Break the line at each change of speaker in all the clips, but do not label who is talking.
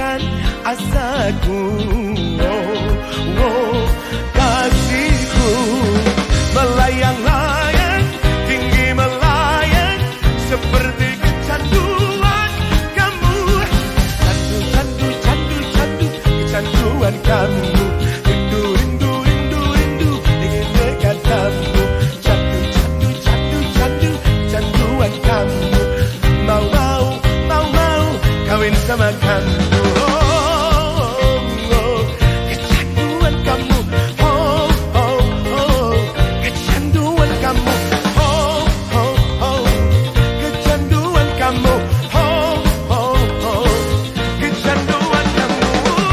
melambungkan asaku. Kasihku melayang-layang, tinggi melayang seperti kecanduan kamu. Candu, kecanduan kamu. Rindu, ingin dekat kamu. Canduan kamu. Mau kawin sama kamu. Kecanduan kamu. Kecanduan kamu. Kecanduan kamu. Kecanduan kamu.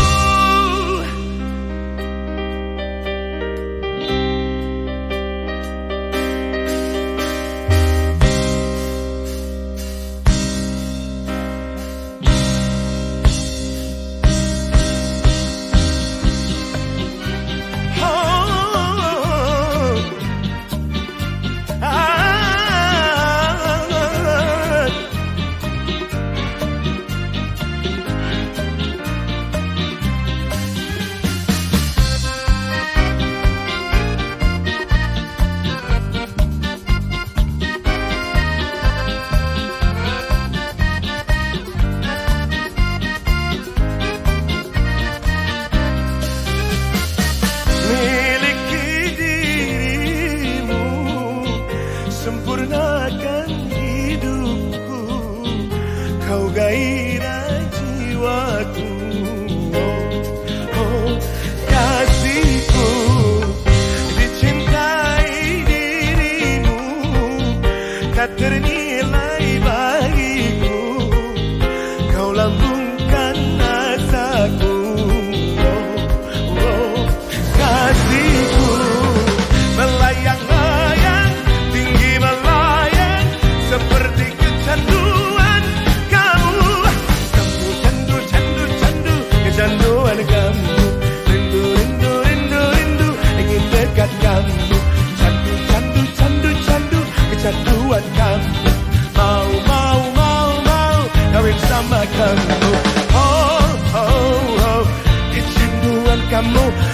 Sempurnakan hidupku, kau gairah jiwaku. Kasihku, dicintai dirimu, tak ternilai bagiku. Kau lambungkan asaku. Kasihku melayang-layang, seperti kecanduan kamu. Candu, kecanduan kamu. Rindu, ingin dekat kamu. Candu, kecanduan kamu. Mau kawin sama kamu. Kecanduan kamu.